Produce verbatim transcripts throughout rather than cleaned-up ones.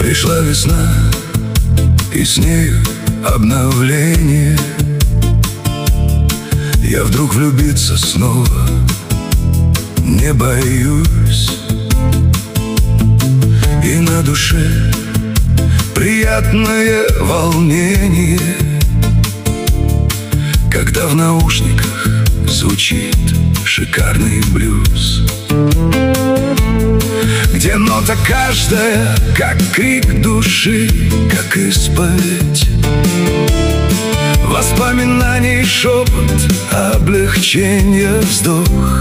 Пришла весна, и с нею обновление. Я вдруг влюбиться снова не боюсь. И на душе приятное волнение, когда в наушниках звучит шикарный блюз, где нота каждая, как крик души, как исповедь воспоминаний, шепот, облегчение, вздох,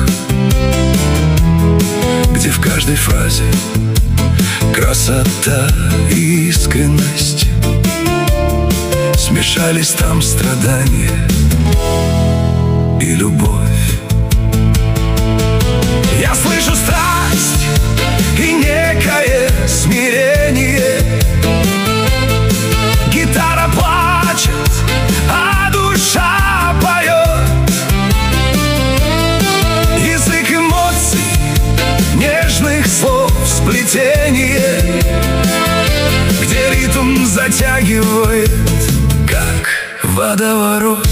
где в каждой фразе красота и искренность, смешались там страдания и любовь. Я слышу страсть и некое смирение. Гитара плачет, а душа поет. Язык эмоций, нежных слов, сплетение, где ритм затягивает, как водоворот.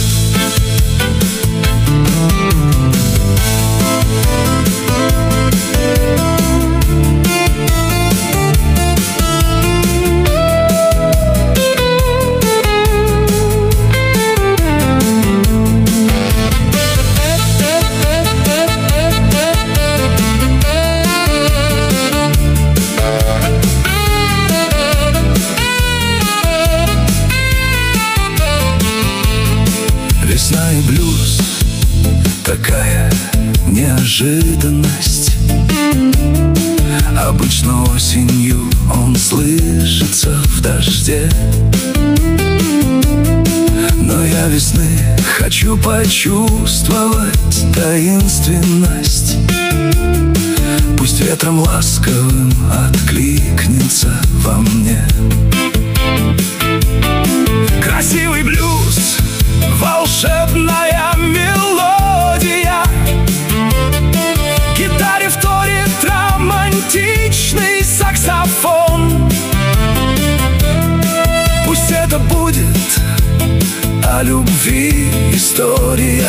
Весна и блюз, такая неожиданность. Обычно осенью он слышится в дожде, но я весны хочу почувствовать таинственность. Пусть ветром ласковым откликнется во мне красивый блюз, волшебная мелодия. Гитаре вторит романтичный саксофон. Пусть это будет о любви история,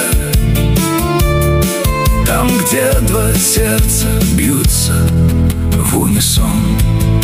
там, где два сердца бьются в унисон.